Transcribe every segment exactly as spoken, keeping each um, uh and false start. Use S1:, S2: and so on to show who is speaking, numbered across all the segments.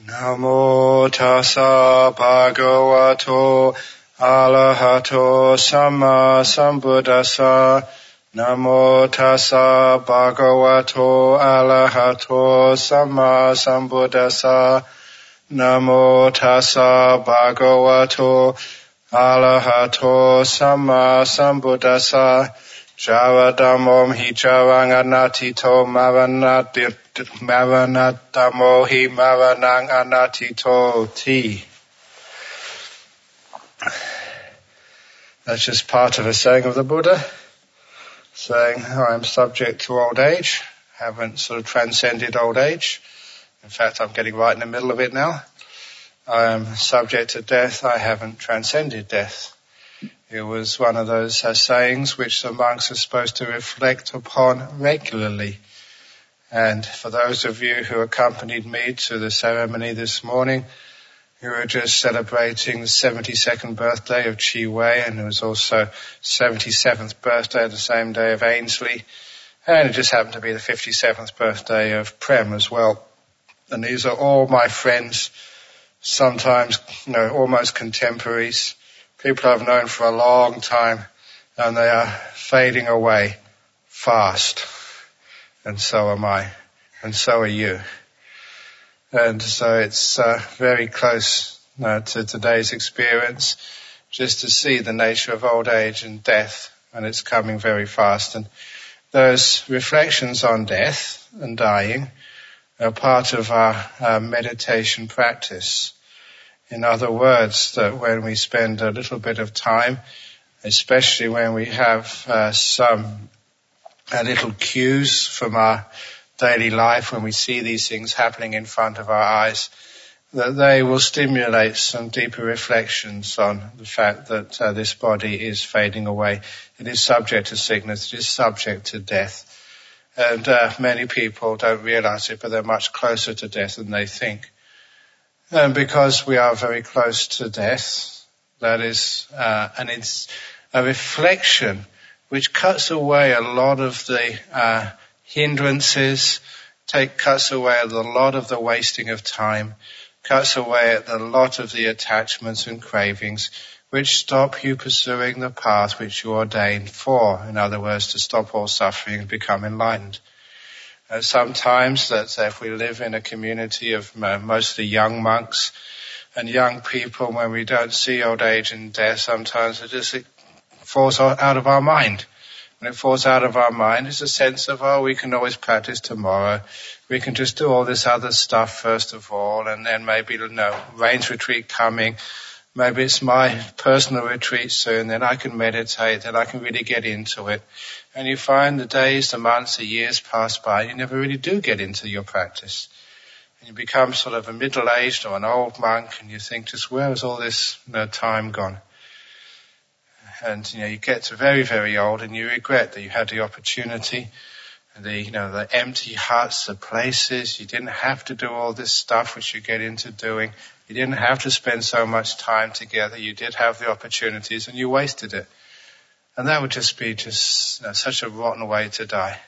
S1: Namo tassa bhagavato arahato samma sambuddhassa. Namo tassa bhagavato arahato samma sambuddhassa. Namo tassa bhagavato arahato samma sambuddhassa. Javadamom hi javanganatito maranati maranatamo hi maranang anatito ti. That's just part of a saying of the Buddha, saying, oh, I'm subject to old age, haven't sort of transcended old age. In fact, I'm getting right in the middle of it now. I am subject to death, I haven't transcended death. It was one of those uh, sayings which the monks are supposed to reflect upon regularly. And for those of you who accompanied me to the ceremony this morning, who were just celebrating the seventy-second birthday of Chi Wei, and it was also seventy-seventh birthday the same day of Ainsley, and it just happened to be the fifty-seventh birthday of Prem as well. And these are all my friends, sometimes, you know, almost contemporaries. People I've known for a long time, and they are fading away fast. And so am I. And so are you. And so it's uh, very close uh, to today's experience, just to see the nature of old age and death, and it's coming very fast. And those reflections on death and dying are part of our uh, meditation practice. In other words, that when we spend a little bit of time, especially when we have uh, some uh, little cues from our daily life, when we see these things happening in front of our eyes, that they will stimulate some deeper reflections on the fact that uh, this body is fading away. It is subject to sickness. It is subject to death. And uh, many people don't realize it, but they're much closer to death than they think. And because we are very close to death, that is, uh, and it's a reflection which cuts away a lot of the uh, hindrances, take, cuts away a lot of the wasting of time, cuts away a lot of the attachments and cravings which stop you pursuing the path which you ordained for. In other words, to stop all suffering and become enlightened. Uh, sometimes, let's say if we live in a community of uh, mostly young monks and young people, when we don't see old age and death, sometimes it just it falls out of our mind. When it falls out of our mind, it's a sense of, oh, we can always practice tomorrow. We can just do all this other stuff first of all, and then maybe, you know, rains retreat coming. Maybe it's my personal retreat soon, then I can meditate, then I can really get into it. And you find the days, the months, the years pass by, and you never really do get into your practice. And you become sort of a middle-aged or an old monk, and you think, just where has all this, you know, time gone? And, you know, you get to very, very old, and you regret that you had the opportunity, the, you know, the empty huts, the places. You didn't have to do all this stuff which you get into doing. You didn't have to spend so much time together. You did have the opportunities, and you wasted it. And that would just be just, you know, such a rotten way to die.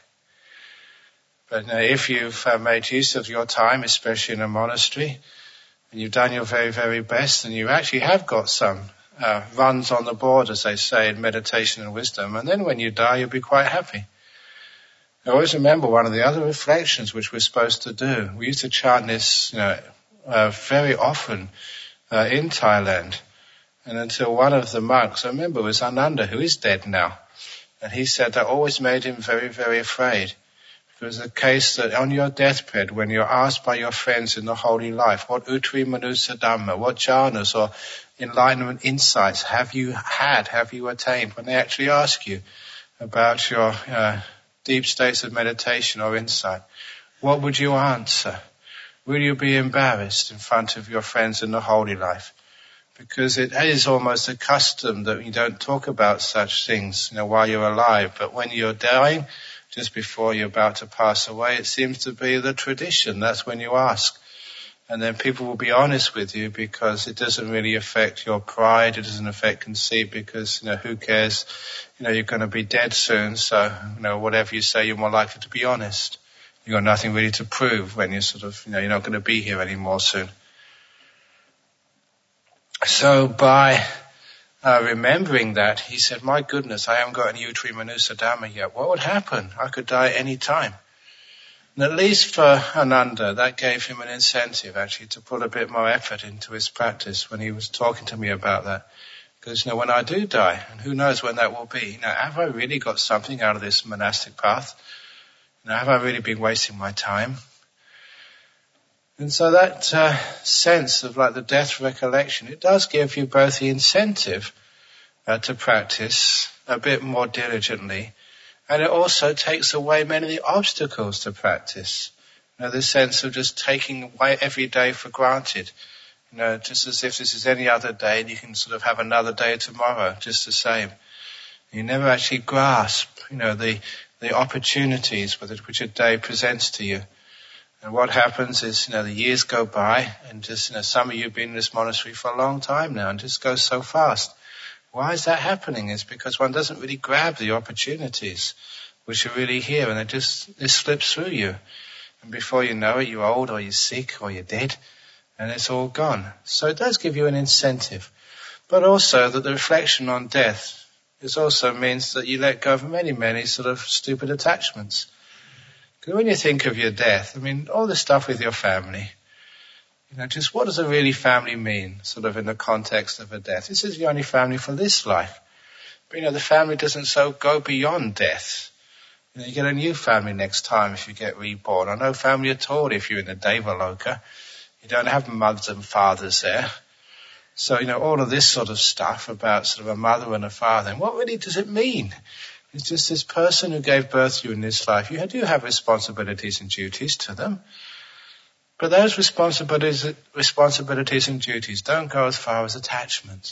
S1: But you know, if you've uh, made use of your time, especially in a monastery, and you've done your very, very best, and you actually have got some uh, runs on the board, as they say, in meditation and wisdom, and then when you die, you'll be quite happy. I always remember one of the other reflections which we're supposed to do. We used to chant this, you know, uh, very often uh, in Thailand. And until one of the monks, I remember it was Ananda, who is dead now, and he said that always made him very, very afraid. Because the case that on your deathbed, when you're asked by your friends in the holy life, what utri manusa dhamma, what jhanas or enlightenment insights have you had, have you attained, when they actually ask you about your uh, deep states of meditation or insight, what would you answer? Will you be embarrassed in front of your friends in the holy life? Because it is almost a custom that you don't talk about such things, you know, while you're alive. But when you're dying, just before you're about to pass away, it seems to be the tradition. That's when you ask. And then people will be honest with you because it doesn't really affect your pride. It doesn't affect conceit because, you know, who cares? You know, you're going to be dead soon. So, you know, whatever you say, you're more likely to be honest. You've got nothing really to prove when you're sort of, you know, you're not going to be here anymore soon. So by uh, remembering that, he said, my goodness, I haven't got any Uttari Manusa Dhamma yet. What would happen? I could die any time. And at least for Ananda, that gave him an incentive actually to put a bit more effort into his practice when he was talking to me about that. Because, you know, when I do die, and who knows when that will be, you know, have I really got something out of this monastic path? You know, have I really been wasting my time? And so that uh, sense of like the death recollection, it does give you both the incentive uh, to practice a bit more diligently, and it also takes away many of the obstacles to practice. You know, this sense of just taking away every day for granted. You know, just as if this is any other day and you can sort of have another day tomorrow, just the same. You never actually grasp, you know, the, the opportunities with it, which a day presents to you. And what happens is, you know, the years go by and just, you know, some of you have been in this monastery for a long time now and just goes so fast. Why is that happening? It's because one doesn't really grab the opportunities which are really here, and it just, it slips through you. And before you know it, you're old or you're sick or you're dead, and it's all gone. So it does give you an incentive. But also that the reflection on death is also means that you let go of many, many sort of stupid attachments. Because when you think of your death, I mean, all the stuff with your family, you know, just what does a really family mean, sort of in the context of a death? This is the only family for this life. But, you know, the family doesn't so go beyond death. You know, you get a new family next time if you get reborn, or no family at all if you're in the Devaloka. You don't have mothers and fathers there. So, you know, all of this sort of stuff about sort of a mother and a father, and what really does it mean? It's just this person who gave birth to you in this life. You do have responsibilities and duties to them. But those responsibilities, responsibilities and duties don't go as far as attachment.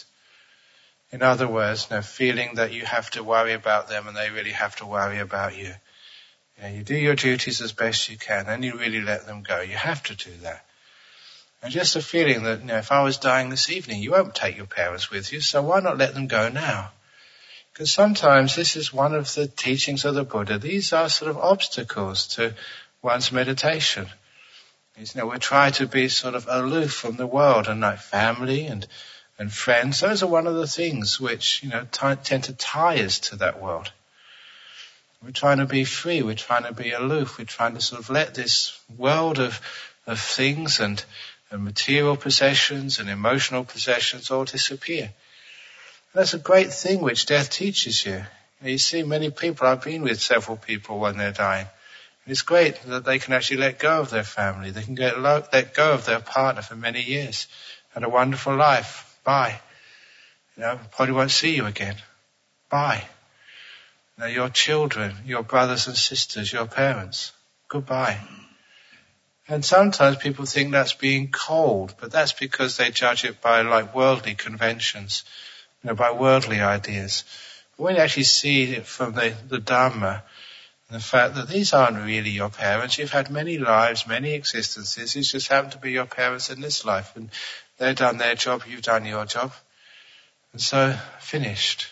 S1: In other words, you know, feeling that you have to worry about them and they really have to worry about you. You know, you do your duties as best you can, then you really let them go. You have to do that. And just a feeling that, you know, if I was dying this evening, you won't take your parents with you, so why not let them go now? Because sometimes this is one of the teachings of the Buddha. These are sort of obstacles to one's meditation. You know, we try to be sort of aloof from the world, and like family and, and friends. Those are one of the things which, you know, t- tend to tie us to that world. We're trying to be free. We're trying to be aloof. We're trying to sort of let this world of, of things and, and material possessions and emotional possessions all disappear. And that's a great thing which death teaches you. You see many people, I've been with several people when they're dying. It's great that they can actually let go of their family. They can get lo- let go of their partner for many years. Had a wonderful life. Bye. You know, probably won't see you again. Bye. You know, your children, your brothers and sisters, your parents. Goodbye. And sometimes people think that's being cold, but that's because they judge it by like worldly conventions, you know, by worldly ideas. But when you actually see it from the, the Dhamma, the fact that these aren't really your parents. You've had many lives, many existences. These just happen to be your parents in this life. And they've done their job, you've done your job. And so, finished.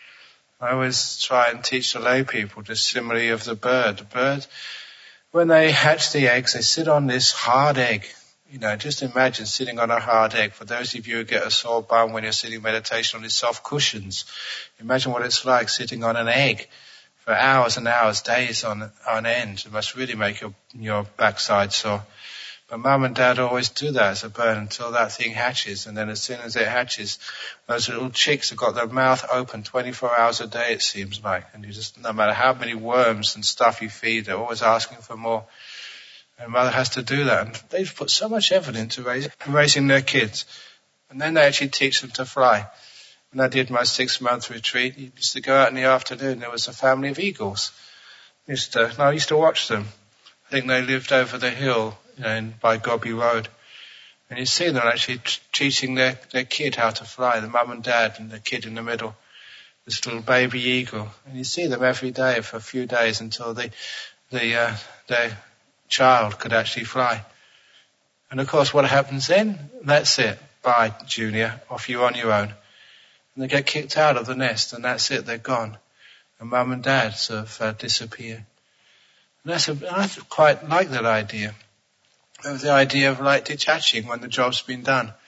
S1: I always try and teach the lay people the simile of the bird. The bird, when they hatch the eggs, they sit on this hard egg. You know, just imagine sitting on a hard egg. For those of you who get a sore bum when you're sitting meditation on these soft cushions, imagine what it's like sitting on an egg for hours and hours, days on on end. It must really make your your backside sore. But Mum and Dad always do that as a bird until that thing hatches, and then as soon as it hatches, those little chicks have got their mouth open twenty-four hours a day, it seems like, and you just, no matter how many worms and stuff you feed, they're always asking for more. And Mother has to do that, and they've put so much effort into raising, raising their kids, and then they actually teach them to fly. When I did my six-month retreat, I used to go out in the afternoon. There was a family of eagles. I used to, and I used to watch them. I think they lived over the hill, you know, in, by Gobi Road. And you see them actually t- teaching their, their kid how to fly, the mum and dad and the kid in the middle, this little baby eagle. And you see them every day for a few days until the, the, uh, their child could actually fly. And of course, what happens then? That's it. Bye, Junior. Off you on your own. And they get kicked out of the nest, and that's it, they're gone. And Mum and Dad sort of uh, disappear. And that's a, I quite like that idea. The idea of like detaching when the job's been done.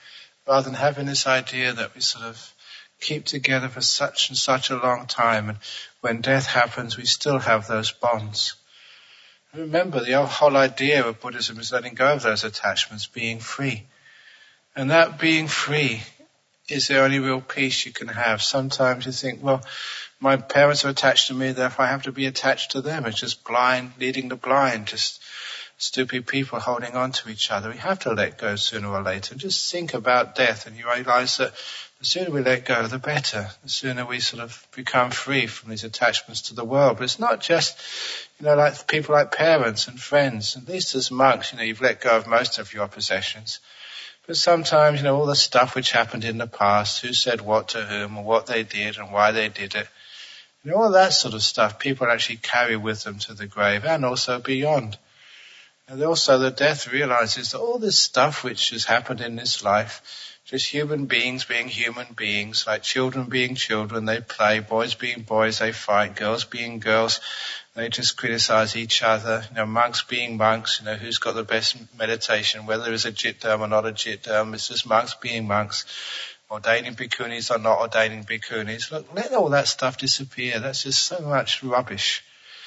S1: rather than having this idea that we sort of keep together for such and such a long time, and when death happens we still have those bonds. And remember, the whole idea of Buddhism is letting go of those attachments, being free. And that being free is the only real peace you can have. Sometimes you think, well, my parents are attached to me, therefore I have to be attached to them. It's just blind, leading the blind, just stupid people holding on to each other. We have to let go sooner or later. Just think about death and you realize that the sooner we let go, the better. The sooner we sort of become free from these attachments to the world. But it's not just, you know, like people like parents and friends. At least as monks, you know, you've let go of most of your possessions. But sometimes, you know, all the stuff which happened in the past, who said what to whom, or what they did and why they did it, you know, all that sort of stuff people actually carry with them to the grave and also beyond. And also the death realizes that all this stuff which has happened in this life, just human beings being human beings, like children being children, they play, boys being boys, they fight, girls being girls, they just criticize each other, you know, monks being monks, you know, who's got the best meditation, whether there is a jit dharma or not a jit dharma, it's just monks being monks, ordaining bhikkhunis or not ordaining bhikkhunis. Look, let all that stuff disappear. That's just so much rubbish.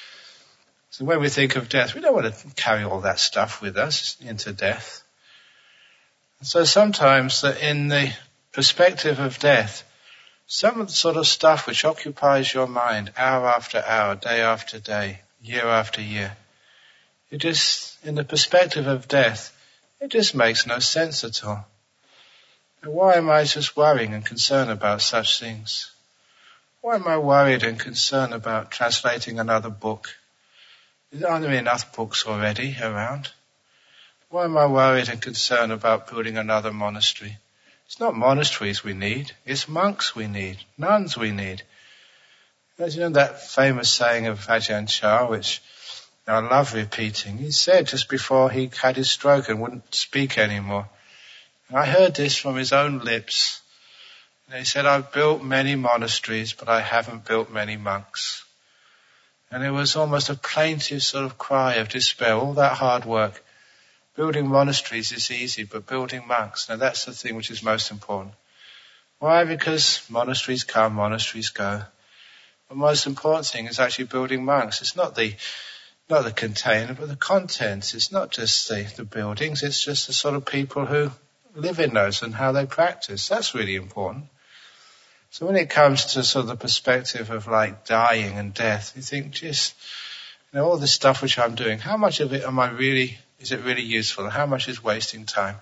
S1: So when we think of death, we don't want to carry all that stuff with us into death. And so sometimes that in the perspective of death, some of the sort of stuff which occupies your mind hour after hour, day after day, year after year, it just, in the perspective of death, it just makes no sense at all. And why am I just worrying and concerned about such things? Why am I worried and concerned about translating another book? Aren't there enough books already around? Why am I worried and concerned about building another monastery? It's not monasteries we need, it's monks we need, nuns we need. As you know that famous saying of Ajahn Chah, which I love repeating, he said just before he had his stroke and wouldn't speak anymore. And I heard this from his own lips. And he said, I've built many monasteries, but I haven't built many monks. And it was almost a plaintive sort of cry of despair, all that hard work. Building monasteries is easy, but building monks, now that's the thing which is most important. Why? Because monasteries come, monasteries go. The most important thing is actually building monks. It's not the not the container, but the contents. It's not just the, the buildings, it's just the sort of people who live in those and how they practice. That's really important. So when it comes to sort of the perspective of like dying and death, you think, just, you know, all this stuff which I'm doing, how much of it am I really, is it really useful? And how much is wasting time?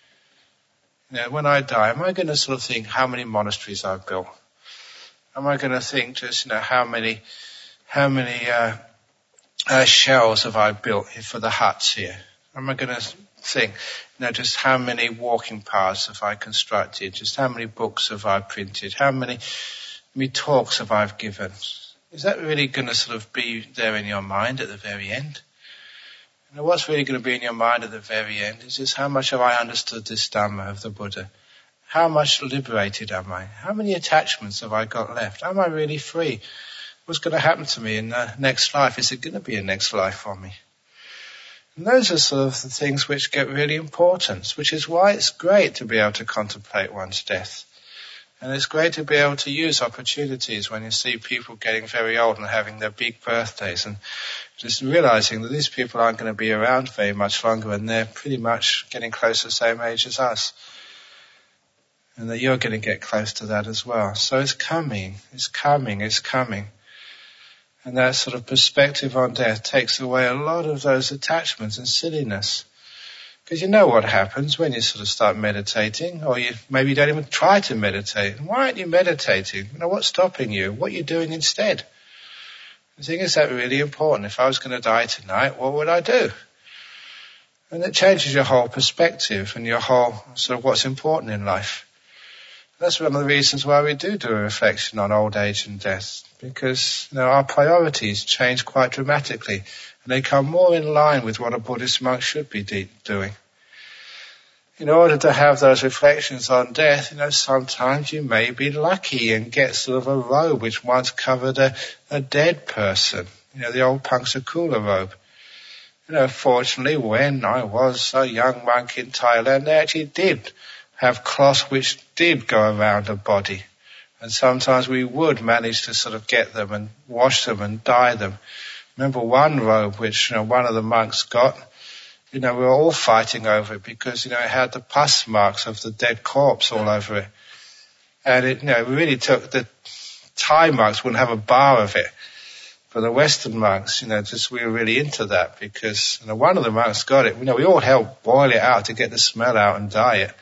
S1: You know, when I die, am I going to sort of think how many monasteries I've built? Am I going to think just, you know, how many, how many, uh, uh, shells have I built for the huts here? Am I going to think, you know, just how many walking paths have I constructed? Just how many books have I printed? How many, many talks have I given? Is that really going to sort of be there in your mind at the very end? You know, what's really going to be in your mind at the very end is just how much have I understood this Dhamma of the Buddha? How much liberated am I? How many attachments have I got left? Am I really free? What's going to happen to me in the next life? Is it going to be a next life for me? And those are sort of the things which get really important, which is why it's great to be able to contemplate one's death. And it's great to be able to use opportunities when you see people getting very old and having their big birthdays and just realizing that these people aren't going to be around very much longer and they're pretty much getting close to the same age as us. And that you're going to get close to that as well. So it's coming, it's coming, it's coming. And that sort of perspective on death takes away a lot of those attachments and silliness. Because you know what happens when you sort of start meditating, or you maybe you don't even try to meditate. Why aren't you meditating? You know, what's stopping you? What are you doing instead? The thing is that really important. If I was going to die tonight, what would I do? And it changes your whole perspective and your whole sort of what's important in life. That's one of the reasons why we do do a reflection on old age and death, because you know, our priorities change quite dramatically, and they come more in line with what a Buddhist monk should be de- doing. In order to have those reflections on death, you know, sometimes you may be lucky and get sort of a robe which once covered a, a dead person, you know, the old Pangsakula robe. You know, fortunately, when I was a young monk in Thailand, they actually did have cloth which did go around a body. And sometimes we would manage to sort of get them and wash them and dye them. Remember one robe which, you know, one of the monks got, you know, we were all fighting over it because, you know, it had the pus marks of the dead corpse all over it. And it, you know, we really took, the Thai monks wouldn't have a bar of it. For the Western monks, you know, just we were really into that because, you know, one of the monks got it. You know, we all helped boil it out to get the smell out and dye it.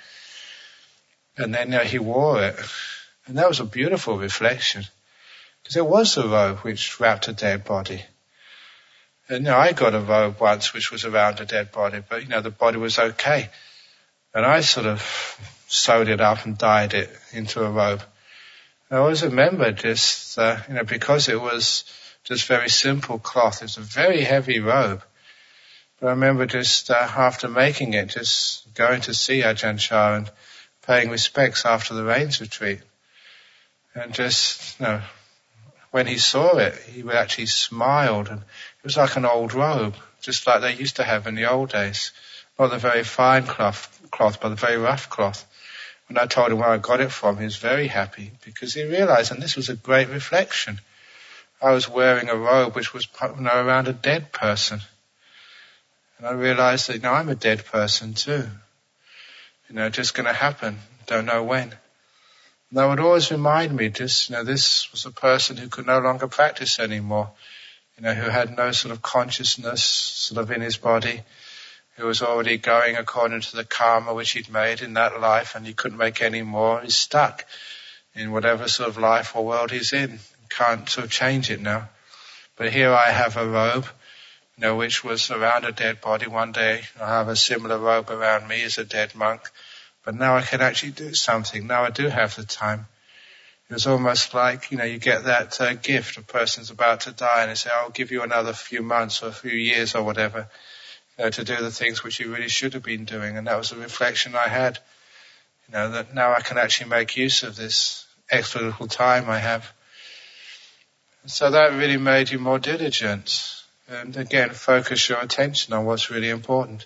S1: And then, you know, he wore it. And that was a beautiful reflection. Because it was a robe which wrapped a dead body. And, you know, I got a robe once which was around a dead body, but, you know, the body was okay. And I sort of sewed it up and dyed it into a robe. And I always remember just, uh, you know, because it was just very simple cloth. It was a very heavy robe. But I remember just uh, after making it, just going to see Ajahn Chah and paying respects after the rains retreat. And just, you know, when he saw it, he actually smiled. And it was like an old robe, just like they used to have in the old days. Not the very fine cloth, cloth, but the very rough cloth. When I told him where I got it from, he was very happy because he realized, and this was a great reflection, I was wearing a robe which was, you know, around a dead person. And I realized that, you know, I'm a dead person too. You know, just going to happen. Don't know when. And that would always remind me just, you know, this was a person who could no longer practice anymore. You know, who had no sort of consciousness sort of in his body, who was already going according to the karma which he'd made in that life and he couldn't make any more. He's stuck in whatever sort of life or world he's in. Can't sort of change it now. But here I have a robe, you know, which was around a dead body. One day I'll have a similar robe around me as a dead monk. But now I can actually do something. Now I do have the time. It was almost like, you know, you get that uh, gift. A person's about to die and they say, I'll give you another few months or a few years or whatever, you know, to do the things which you really should have been doing. And that was a reflection I had, you know, that now I can actually make use of this extra little time I have. So that really made you more diligent. And again, focus your attention on what's really important.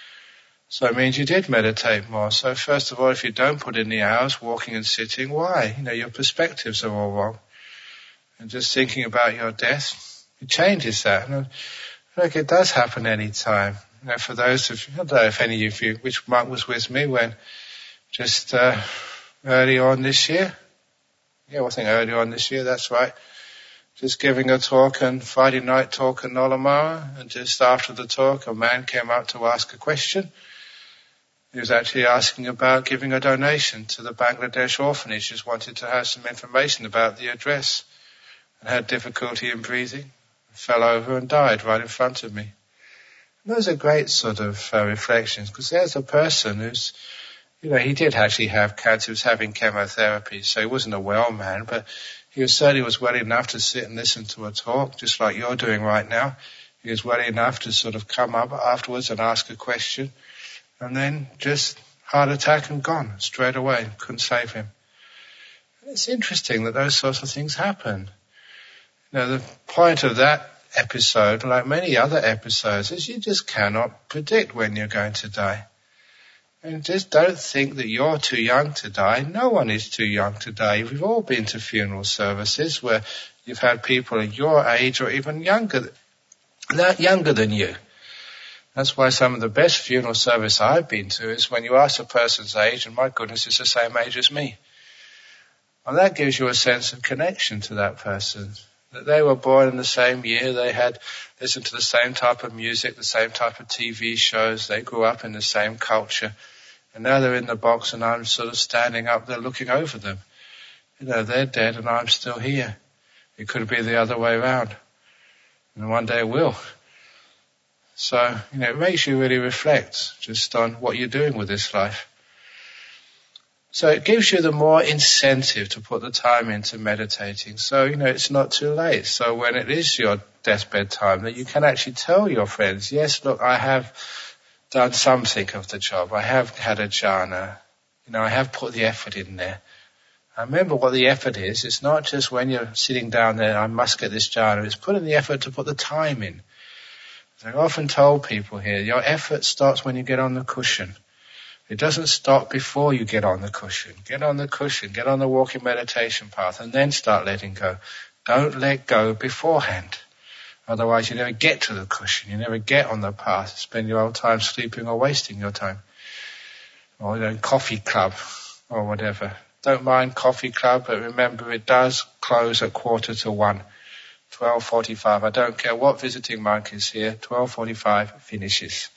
S1: So it means you did meditate more. So first of all, if you don't put in the hours, walking and sitting, why? You know, your perspectives are all wrong. And just thinking about your death, it changes that. And look, it does happen any time. You know, for those of you, I don't know if any of you, which monk was with me when just uh, early on this year? Yeah, I think early on this year, that's right. Just giving a talk and Friday night talk in Nolamara, and just after the talk a man came up to ask a question. He was actually asking about giving a donation to the Bangladesh orphanage, just wanted to have some information about the address, and had difficulty in breathing, fell over and died right in front of me. And those are great sort of uh, reflections, because there's a person who's, you know, he did actually have cancer, he was having chemotherapy, so he wasn't a well man, but he was certainly was well enough to sit and listen to a talk, just like you're doing right now. He was well enough to sort of come up afterwards and ask a question, and then just heart attack and gone straight away. Couldn't save him. And it's interesting that those sorts of things happen. You know, the point of that episode, like many other episodes, is you just cannot predict when you're going to die. And just don't think that you're too young to die. No one is too young to die. We've all been to funeral services where you've had people of your age or even younger, younger than you. That's why some of the best funeral service I've been to is when you ask a person's age, and my goodness, it's the same age as me. And that gives you a sense of connection to that person. That they were born in the same year, they had listened to the same type of music, the same type of T V shows, they grew up in the same culture. And now they're in the box and I'm sort of standing up there looking over them. You know, they're dead and I'm still here. It could be the other way around. And one day it will. So, you know, it makes you really reflect just on what you're doing with this life. So it gives you the more incentive to put the time into meditating. So, you know, it's not too late. So when it is your deathbed time, that you can actually tell your friends, yes, look, I have done something of the job. I have had a jhana. You know, I have put the effort in there. I remember what the effort is. It's not just when you're sitting down there, I must get this jhana. It's putting the effort to put the time in. As I've often told people here, your effort starts when you get on the cushion. It doesn't stop before you get on the cushion. Get on the cushion, get on the walking meditation path, and then start letting go. Don't let go beforehand. Otherwise you never get to the cushion, you never get on the path. Spend your whole time sleeping or wasting your time. Or, you know, coffee club or whatever. Don't mind coffee club, but remember it does close at quarter to one. twelve forty-five. I don't care what visiting monk is here. twelve forty-five finishes.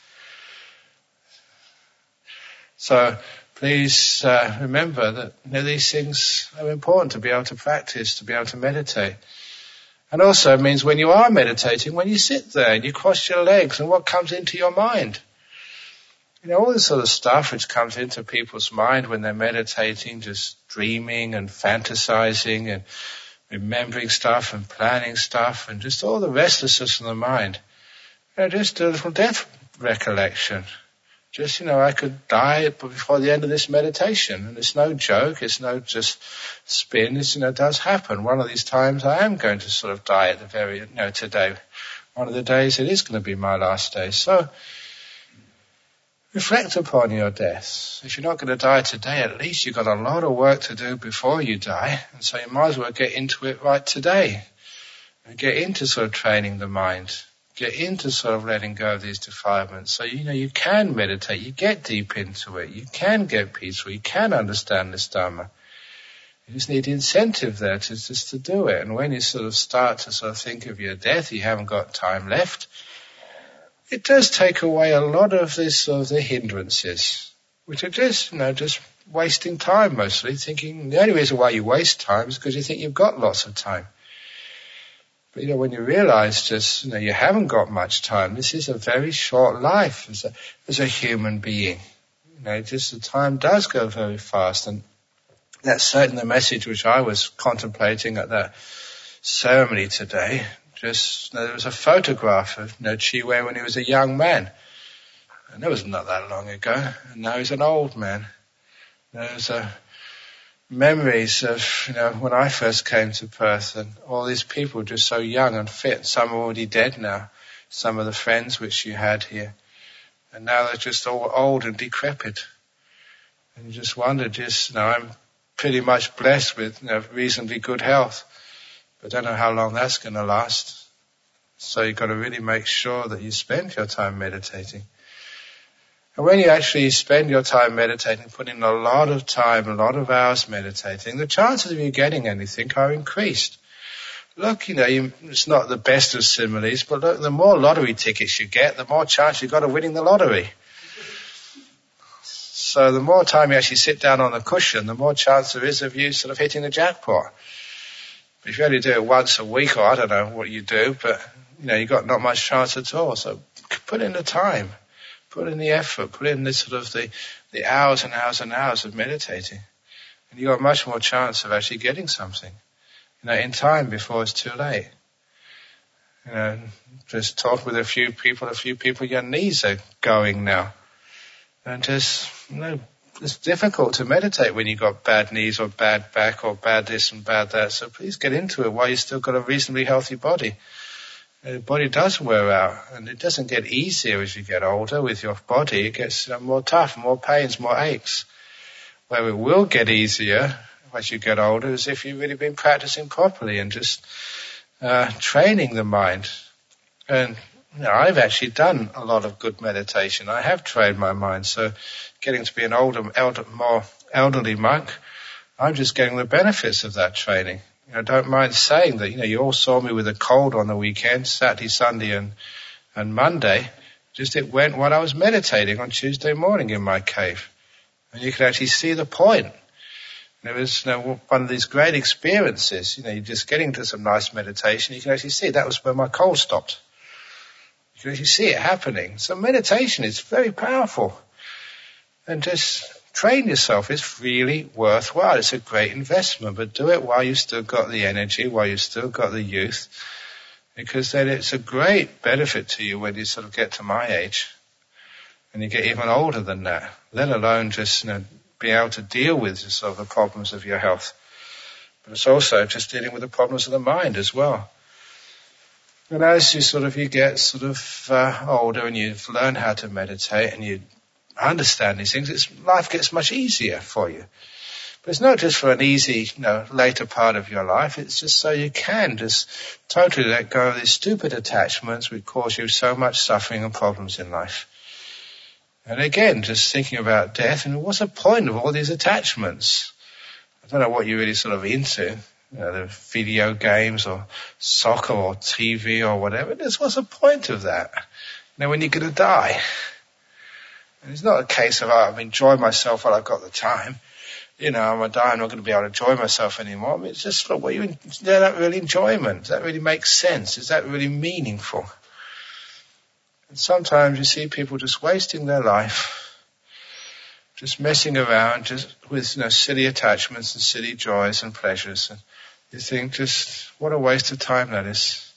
S1: So please uh, remember that, you know, these things are important to be able to practice, to be able to meditate. And also it means when you are meditating, when you sit there and you cross your legs and what comes into your mind. You know, all this sort of stuff which comes into people's mind when they're meditating, just dreaming and fantasizing and remembering stuff and planning stuff and just all the restlessness in the mind. You know, just a little death recollection. Just, you know, I could die before the end of this meditation. And it's no joke, it's no just spin, it's, you know, it does happen. One of these times I am going to sort of die at the very, you know, today. One of the days it is going to be my last day. So, reflect upon your death. If you're not going to die today, at least you've got a lot of work to do before you die. And so you might as well get into it right today. And get into sort of training the mind. Get into sort of letting go of these defilements. So, you know, you can meditate, you get deep into it, you can get peaceful, you can understand this Dharma. You just need the incentive there to just to do it. And when you sort of start to sort of think of your death, you haven't got time left, it does take away a lot of this sort of the hindrances, which are just, you know, just wasting time mostly, thinking the only reason why you waste time is because you think you've got lots of time. But, you know, when you realize just, you know, you haven't got much time, this is a very short life as a, as a human being. You know, just the time does go very fast. And that's certainly the message which I was contemplating at that ceremony today. Just, you know, there was a photograph of, you know, Chi Wei when he was a young man. And that was not that long ago. And now he's an old man. There's a memories of, you know, when I first came to Perth and all these people just so young and fit. Some are already dead now. Some of the friends which you had here. And now they're just all old and decrepit. And you just wonder, just, you know, I'm pretty much blessed with, you know, reasonably good health. But I don't know how long that's going to last. So you've got to really make sure that you spend your time meditating. And when you actually spend your time meditating, put in a lot of time, a lot of hours meditating, the chances of you getting anything are increased. Look, you know, you, it's not the best of similes, but look, the more lottery tickets you get, the more chance you've got of winning the lottery. So the more time you actually sit down on the cushion, the more chance there is of you sort of hitting the jackpot. But if you only do it once a week, or I don't know what you do, but, you know, you've got not much chance at all. So put in the time. Put in the effort, put in the sort of the, the hours and hours and hours of meditating. And you've got much more chance of actually getting something, you know, in time before it's too late. You know, just talk with a few people, a few people, your knees are going now. And just, you know, it's difficult to meditate when you've got bad knees or bad back or bad this and bad that. So please get into it while you've still got a reasonably healthy body. The body does wear out, and it doesn't get easier as you get older with your body. It gets you know, more tough, more pains, more aches. Where it will get easier as you get older is if you've really been practicing properly and just uh, training the mind. And you know, I've actually done a lot of good meditation. I have trained my mind, so getting to be an older, elder, more elderly monk, I'm just getting the benefits of that training. I don't mind saying that, you know, you all saw me with a cold on the weekend, Saturday, Sunday and, and Monday. Just it went while I was meditating on Tuesday morning in my cave. And you could actually see the point. And it was, you know, one of these great experiences. You know, you're just getting to some nice meditation. You can actually see that was where my cold stopped. You can actually see it happening. So meditation is very powerful. And just train yourself. It's really worthwhile. It's a great investment, but do it while you've still got the energy, while you've still got the youth, because then it's a great benefit to you when you sort of get to my age and you get even older than that, let alone just, you know, be able to deal with sort of the problems of your health. But it's also just dealing with the problems of the mind as well. And as you sort of, you get sort of uh, older and you've learned how to meditate and you understand these things, it's, life gets much easier for you. But it's not just for an easy, you know, later part of your life. It's just so you can just totally let go of these stupid attachments which cause you so much suffering and problems in life. And again, just thinking about death, and what's the point of all these attachments? I don't know what you're really sort of into, you know, the video games or soccer or T V or whatever. Just what's the point of that? You know, when you're going to die. And it's not a case of, oh, I've enjoyed myself while I've got the time. You know, I'm going to die, I'm not going to be able to enjoy myself anymore. I mean, it's just, look, what you, is that really enjoyment? Does that really make sense? Is that really meaningful? And sometimes you see people just wasting their life, just messing around, just with, you know, silly attachments and silly joys and pleasures. And you think, just, what a waste of time that is.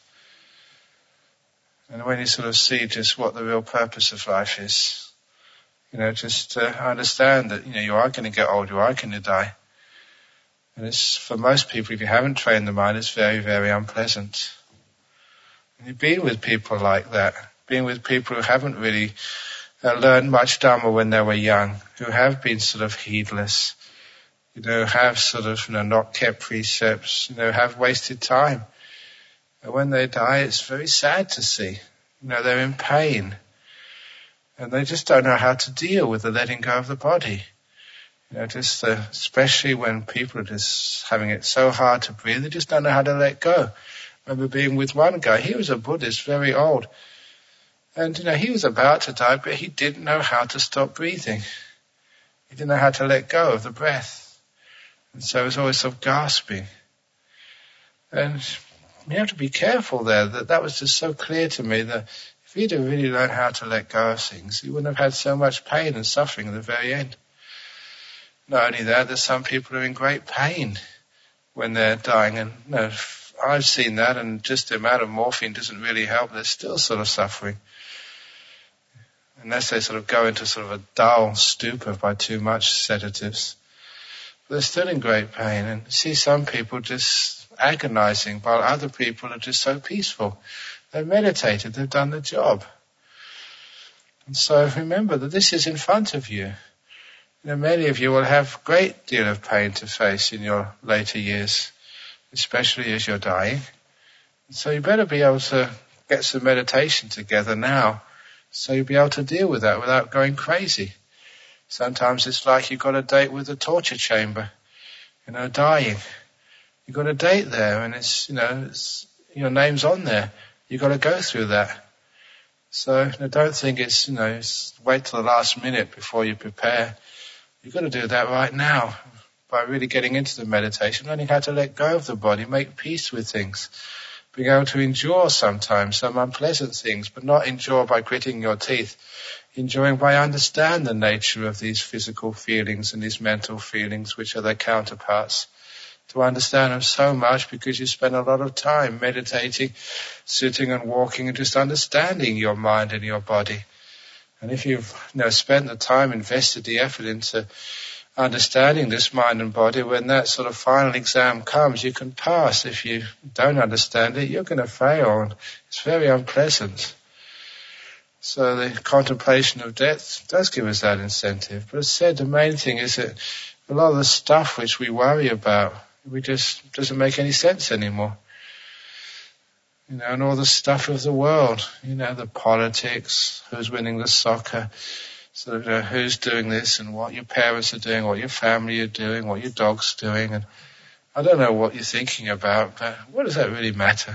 S1: And when you sort of see just what the real purpose of life is, you know, just uh, understand that, you know, you are going to get old, you are going to die. And it's, for most people, if you haven't trained the mind, it's very, very unpleasant. And you've been with people like that, being with people who haven't really uh, learned much Dhamma when they were young, who have been sort of heedless, you know, have sort of, you know, not kept precepts, you know, have wasted time. And when they die, it's very sad to see. You know, they're in pain. And they just don't know how to deal with the letting go of the body. You know, just uh, especially when people are just having it so hard to breathe, they just don't know how to let go. I remember being with one guy, he was a Buddhist, very old. And, you know, he was about to die, but he didn't know how to stop breathing. He didn't know how to let go of the breath. And so he was always sort of gasping. And you have to be careful there. That that was just so clear to me that if he'd have really learned how to let go of things, he wouldn't have had so much pain and suffering at the very end. Not only that, there's some people who are in great pain when they're dying. And you know, I've seen that, and just the amount of morphine doesn't really help. They're still sort of suffering. Unless they sort of go into sort of a dull stupor by too much sedatives. But they're still in great pain. And you see some people just agonizing, while other people are just so peaceful. They've meditated, they've done the job. And so remember that this is in front of you. You know, many of you will have a great deal of pain to face in your later years, especially as you're dying. And so you better be able to get some meditation together now, so you'll be able to deal with that without going crazy. Sometimes it's like you've got a date with the torture chamber, you know, dying. You've got a date there, and it's, you know, it's, your name's on there. You've got to go through that. So you know, don't think it's, you know, it's wait till the last minute before you prepare. You've got to do that right now by really getting into the meditation, learning how to let go of the body, make peace with things, being able to endure sometimes some unpleasant things, but not endure by gritting your teeth, enjoying by understand the nature of these physical feelings and these mental feelings, which are their counterparts. To understand them so much because you spend a lot of time meditating, sitting and walking and just understanding your mind and your body. And if you've you know, spent the time, invested the effort into understanding this mind and body, when that sort of final exam comes, you can pass. If you don't understand it, you're going to fail. And it's very unpleasant. So the contemplation of death does give us that incentive. But as said, the main thing is that a lot of the stuff which we worry about, we just doesn't make any sense anymore. You know, and all the stuff of the world, you know, the politics, who's winning the soccer, sort of, you know, who's doing this and what your parents are doing, what your family are doing, what your dog's doing, and I don't know what you're thinking about, but what does that really matter?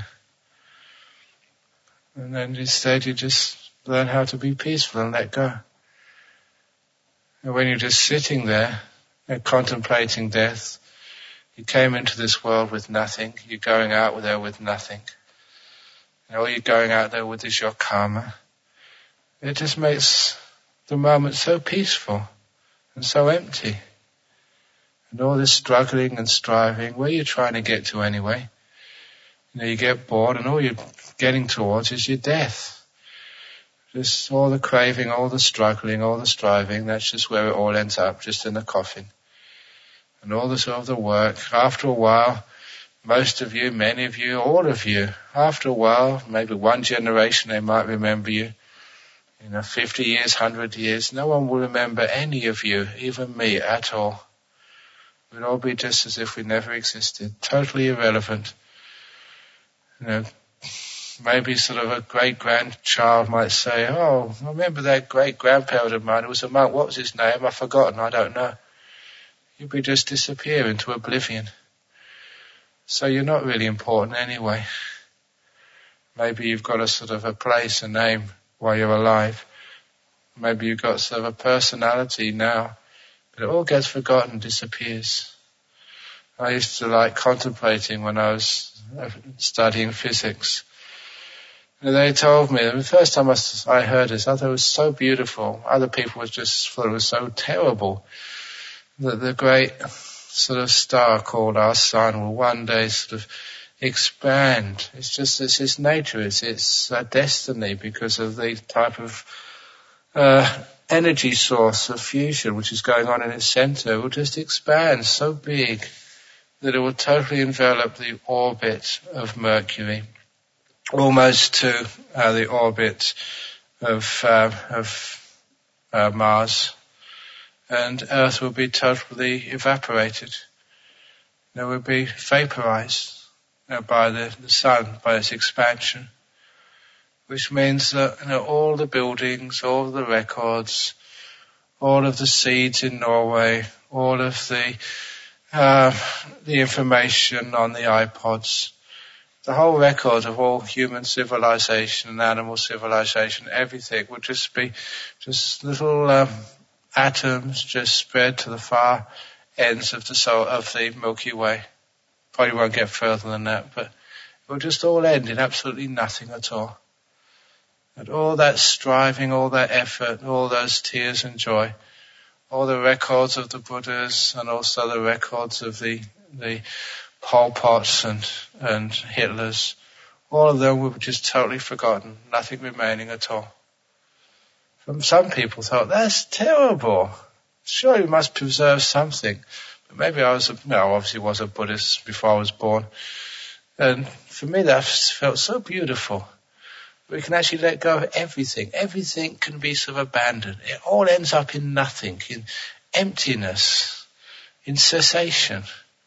S1: And then instead you just learn how to be peaceful and let go. And when you're just sitting there and contemplating death, you came into this world with nothing. You're going out there with nothing. And all you're going out there with is your karma. It just makes the moment so peaceful and so empty. And all this struggling and striving, where you're trying to get to anyway. You know, you get bored and all you're getting towards is your death. Just all the craving, all the struggling, all the striving, that's just where it all ends up, just in the coffin. And all the sort of the work, after a while, most of you, many of you, all of you, after a while, maybe one generation they might remember you. You know, fifty years, one hundred years, no one will remember any of you, even me, at all. We'd all be just as if we never existed, totally irrelevant. You know, maybe sort of a great-grandchild might say, oh, I remember that great-grandparent of mine who was a monk. What was his name? I've forgotten. I don't know. You'd be just disappear into oblivion. So you're not really important anyway. Maybe you've got a sort of a place, a name while you're alive. Maybe you've got sort of a personality now. But it all gets forgotten, disappears. I used to like contemplating when I was studying physics. And they told me, the first time I heard this, I thought it was so beautiful. Other people was just thought it was so terrible that the great sort of star called our sun will one day sort of expand. It's just, it's its nature, it's its uh, destiny because of the type of uh, energy source of fusion which is going on in its center. It will just expand so big that it will totally envelop the orbit of Mercury, almost to uh, the orbit of, uh, of uh, Mars, and Earth will be totally evaporated. It will be vaporized you know, by the, the sun, by its expansion, which means that you know, all the buildings, all the records, all of the seeds in Norway, all of the uh, the information on the iPods, the whole record of all human civilization and animal civilization, everything will just be just little um, atoms just spread to the far ends of the soul, of the Milky Way. Probably won't get further than that, but it will just all end in absolutely nothing at all. And all that striving, all that effort, all those tears and joy, all the records of the Buddhas and also the records of the the Pol Pots and, and Hitlers, all of them were just totally forgotten, nothing remaining at all. From some people thought, that's terrible. Sure, you must preserve something. But maybe I was, a, no, obviously was a Buddhist before I was born. And for me that felt so beautiful. We can actually let go of everything. Everything can be sort of abandoned. It all ends up in nothing, in emptiness, in cessation.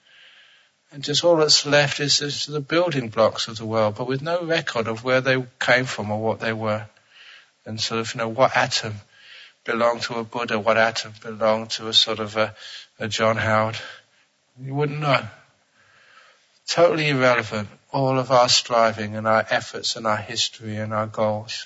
S1: And just all that's left is, is the building blocks of the world, but with no record of where they came from or what they were. And sort of, you know, what atom belonged to a Buddha, what atom belonged to a sort of a, a John Howard. You wouldn't know. Totally irrelevant. All of our striving and our efforts and our history and our goals.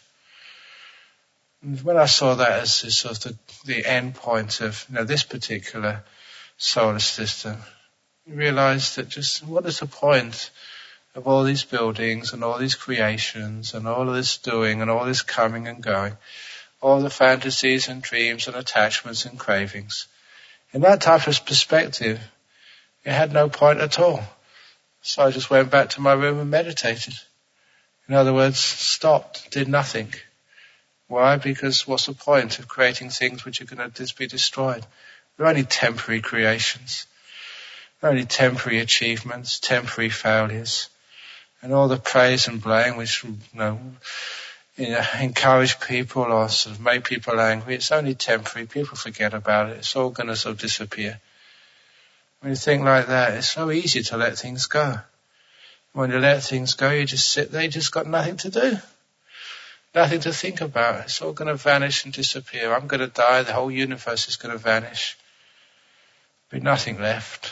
S1: And when I saw that as this sort of the, the end point of you know, this particular solar system, you realize that just what is the point of all these buildings and all these creations and all of this doing and all this coming and going, all the fantasies and dreams and attachments and cravings. In that type of perspective, it had no point at all. So I just went back to my room and meditated. In other words, stopped, did nothing. Why? Because what's the point of creating things which are going to just be destroyed? They're only temporary creations. They're only temporary achievements, temporary failures. And all the praise and blame which, you know, you know, encourage people or sort of make people angry, it's only temporary. People forget about it. It's all going to sort of disappear. When you think like that, it's so easy to let things go. When you let things go, you just sit there, you just got nothing to do. Nothing to think about. It's all going to vanish and disappear. I'm going to die, the whole universe is going to vanish. There'll be nothing left.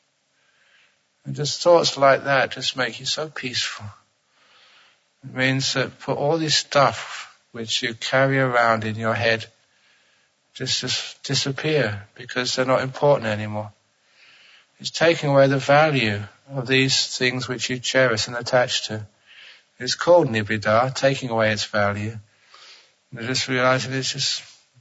S1: And just thoughts like that just make you so peaceful. It means that put all this stuff which you carry around in your head just, just disappear because they're not important anymore. It's taking away the value of these things which you cherish and attach to. It's called nibbida, taking away its value. And you just realize that it's just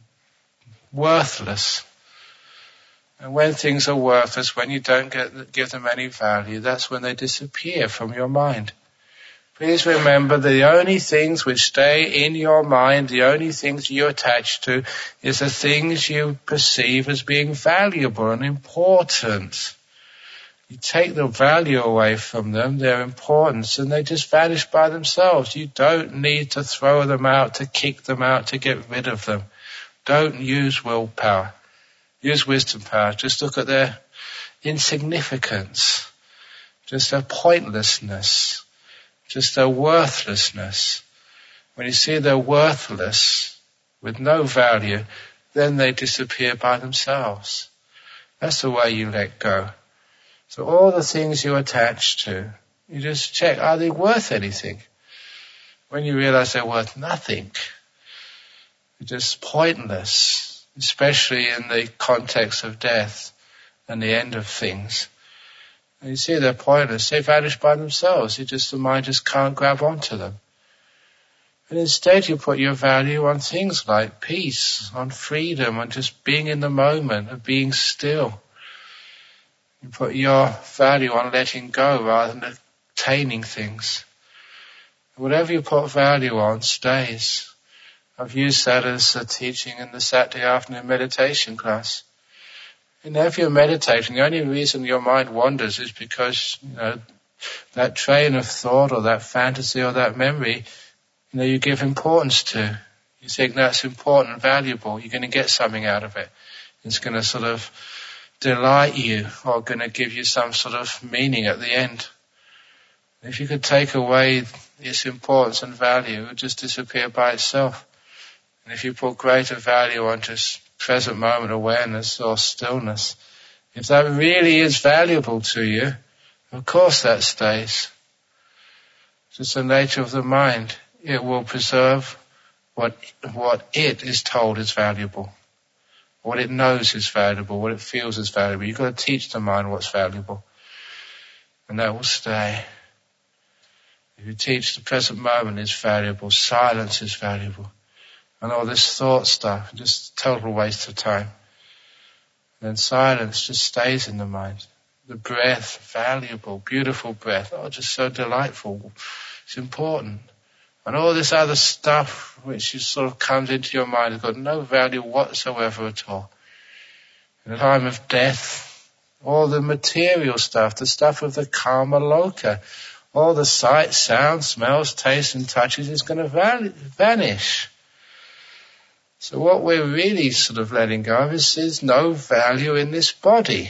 S1: worthless. And when things are worthless, when you don't get, give them any value, that's when they disappear from your mind. Please remember the only things which stay in your mind, the only things you attach to, is the things you perceive as being valuable and important. You take the value away from them, their importance, and they just vanish by themselves. You don't need to throw them out, to kick them out, to get rid of them. Don't use willpower. Use wisdom power. Just look at their insignificance, just their pointlessness, just their worthlessness. When you see they're worthless, with no value, then they disappear by themselves. That's the way you let go. So all the things you attach to, you just check, are they worth anything? When you realize they're worth nothing, they're just pointless, especially in the context of death and the end of things. And you see they're pointless, they vanish by themselves. You just, the mind just can't grab onto them. And instead you put your value on things like peace, on freedom, on just being in the moment, of being still. You put your value on letting go rather than attaining things. Whatever you put value on stays. I've used that as a teaching in the Saturday afternoon meditation class. You know, if you're meditating, the only reason your mind wanders is because, you know, that train of thought or that fantasy or that memory, you know, you give importance to. You think that's important, valuable. You're going to get something out of it. It's going to sort of delight you or going to give you some sort of meaning at the end. If you could take away its importance and value, it would just disappear by itself. And if you put greater value on just present moment awareness or stillness, if that really is valuable to you, of course that stays. It's just the nature of the mind. It will preserve what what it is told is valuable, what it knows is valuable, what it feels is valuable. You've got to teach the mind what's valuable, and that will stay. If you teach the present moment is valuable, silence is valuable, and all this thought stuff, just total waste of time. And then silence just stays in the mind. The breath, valuable, beautiful breath, oh, just so delightful. It's important. And all this other stuff which just sort of comes into your mind has got no value whatsoever at all. In the time of death, all the material stuff, the stuff of the karma loka, all the sights, sounds, smells, tastes and touches is going to van- vanish. So what we're really sort of letting go of is there's no value in this body.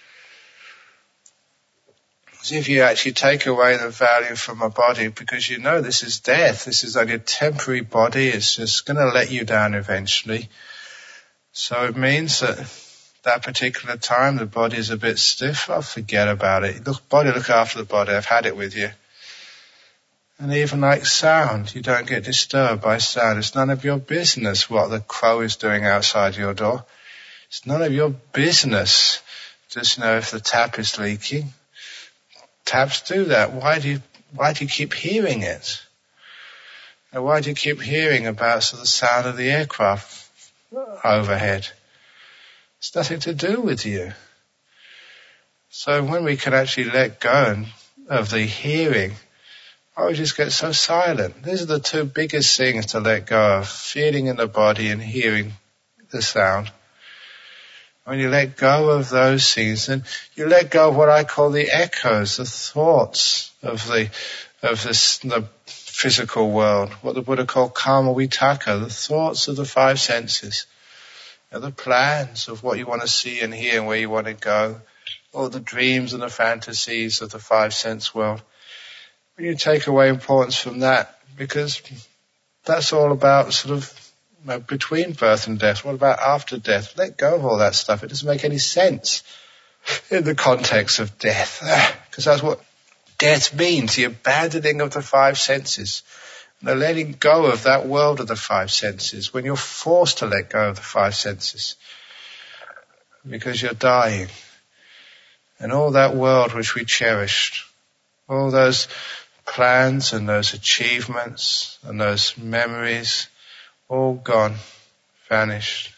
S1: As if you actually take away the value from a body because you know this is death, this is only a temporary body, it's just going to let you down eventually. So it means that that particular time the body is a bit stiff, I'll forget about it. Look, body, look after the body, I've had it with you. And even like sound, you don't get disturbed by sound. It's none of your business what the crow is doing outside your door. It's none of your business. Just know if the tap is leaking. Taps do that. Why do you, why do you keep hearing it? And why do you keep hearing about so the sound of the aircraft overhead? It's nothing to do with you. So when we can actually let go of the hearing, oh, we just get so silent. These are the two biggest things to let go of, feeling in the body and hearing the sound. When you let go of those things, then you let go of what I call the echoes, the thoughts of the of this the physical world, what the Buddha called karma vitaka, the thoughts of the five senses, you know, the plans of what you want to see and hear and where you want to go, all the dreams and the fantasies of the five sense world. When you take away importance from that, because that's all about sort of you know, between birth and death. What about after death? Let go of all that stuff. It doesn't make any sense in the context of death. Because that's what death means, the abandoning of the five senses. The letting go of that world of the five senses, when you're forced to let go of the five senses. Because you're dying. And all that world which we cherished, all those plans and those achievements and those memories, all gone, vanished.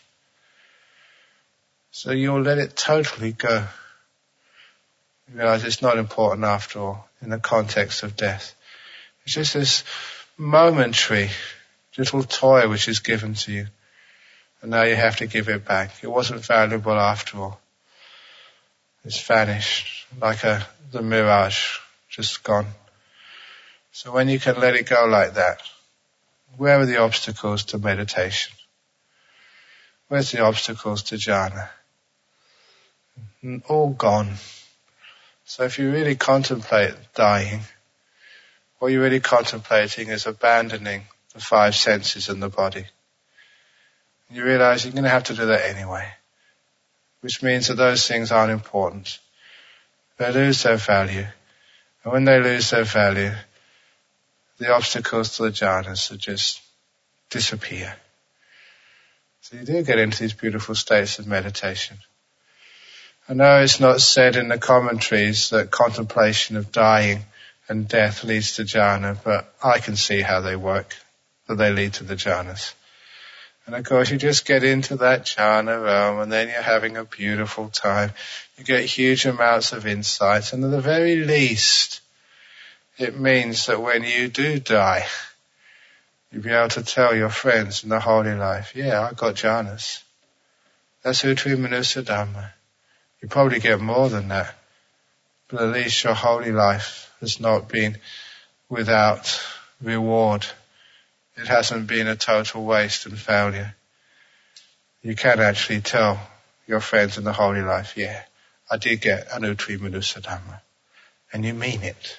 S1: So you'll let it totally go. You realize it's not important after all in the context of death. It's just this momentary little toy which is given to you. And now you have to give it back. It wasn't valuable after all. It's vanished, like a the mirage, just gone. So when you can let it go like that, where are the obstacles to meditation? Where's the obstacles to jhana? All gone. So if you really contemplate dying, what you're really contemplating is abandoning the five senses in the body. You realize you're going to have to do that anyway, which means that those things aren't important. They lose their value. And when they lose their value, the obstacles to the jhanas will just disappear. So you do get into these beautiful states of meditation. I know it's not said in the commentaries that contemplation of dying and death leads to jhana, but I can see how they work, that they lead to the jhanas. And of course you just get into that jhana realm and then you're having a beautiful time. You get huge amounts of insight, and at the very least it means that when you do die, you'll be able to tell your friends in the holy life, yeah, I got jhanas. That's Uttari Manusa Dhamma. You probably get more than that, but at least your holy life has not been without reward. It hasn't been a total waste and failure. You can actually tell your friends in the holy life, yeah, I did get an Uttari Manusa Dhamma, and you mean it.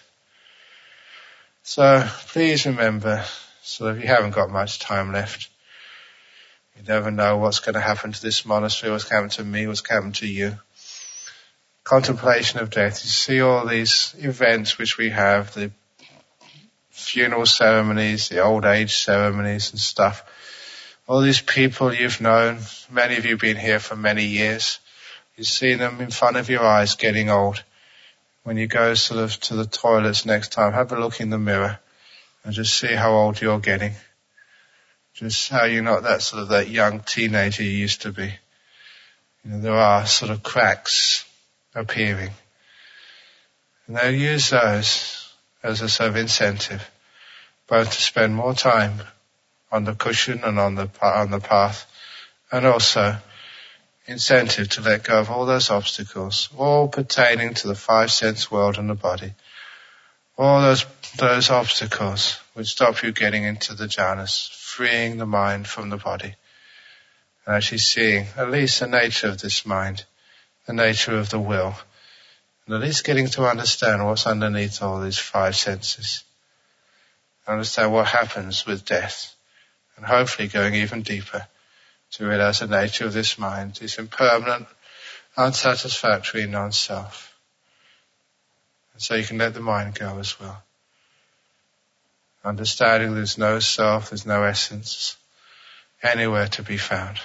S1: So please remember, so if you haven't got much time left, you never know what's going to happen to this monastery, what's going to happen to me, what's going to happen to you. Contemplation of death. You see all these events which we have, the funeral ceremonies, the old age ceremonies and stuff. All these people you've known, many of you have been here for many years. You see them in front of your eyes getting old. When you go sort of to the toilets next time, have a look in the mirror and just see how old you're getting. Just how you're not that sort of that young teenager you used to be. You know, there are sort of cracks appearing. And they'll use those as a sort of incentive, both to spend more time on the cushion and on the on the path, and also incentive to let go of all those obstacles, all pertaining to the five sense world and the body. All those those obstacles which stop you getting into the jhanas, freeing the mind from the body, and actually seeing at least the nature of this mind, the nature of the will, and at least getting to understand what's underneath all these five senses. Understand what happens with death, and hopefully going even deeper to realize the nature of this mind is impermanent, unsatisfactory, non-self. And so you can let the mind go as well. Understanding there's no self, there's no essence anywhere to be found.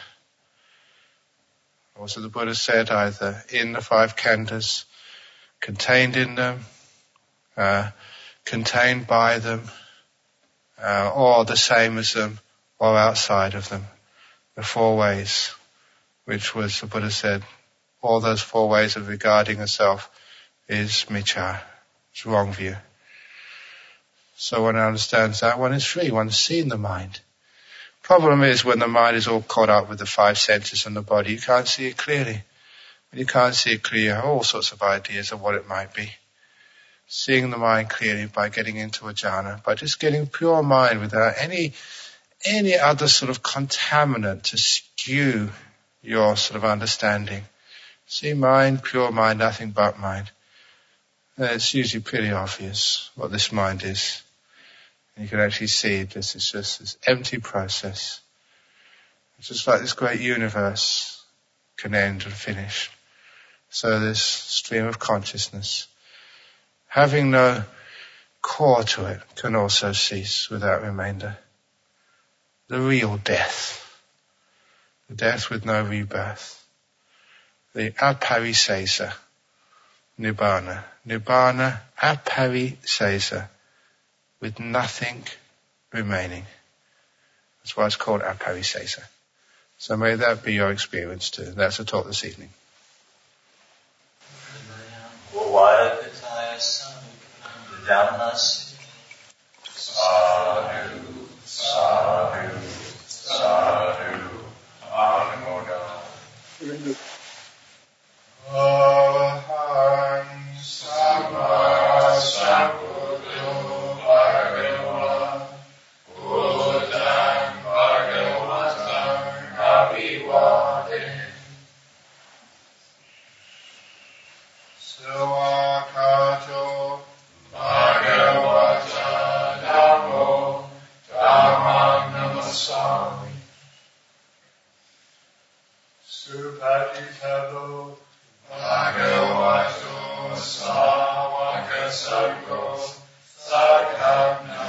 S1: Also the Buddha said either in the five khandhas, contained in them, uh, contained by them, uh, or the same as them, or outside of them. The four ways, which was, the Buddha said, all those four ways of regarding a self is micca. It's wrong view. So one understands that, one is free, one's seen the mind. Problem is when the mind is all caught up with the five senses and the body, you can't see it clearly. When you can't see it clearly, you have all sorts of ideas of what it might be. Seeing the mind clearly by getting into a jhana, by just getting pure mind without any any other sort of contaminant to skew your sort of understanding. See mind, pure mind, nothing but mind. And it's usually pretty obvious what this mind is. And you can actually see this is just this empty process. It's just like this great universe can end and finish. So this stream of consciousness, having no core to it, can also cease without remainder. The real death, the death with no rebirth, the aparisesa, nibbana, nibbana aparisesa, with nothing remaining. That's why it's called aparisesa. So may that be your experience too. That's the talk this evening.
S2: Sadhu, sadhu, sadhu, Anumoda.
S1: Swakato
S2: Bhagavata Namo Dhammam Namasami.
S1: Supatitabo
S2: Bhagavato Sāvaka Sangho Sakkhamna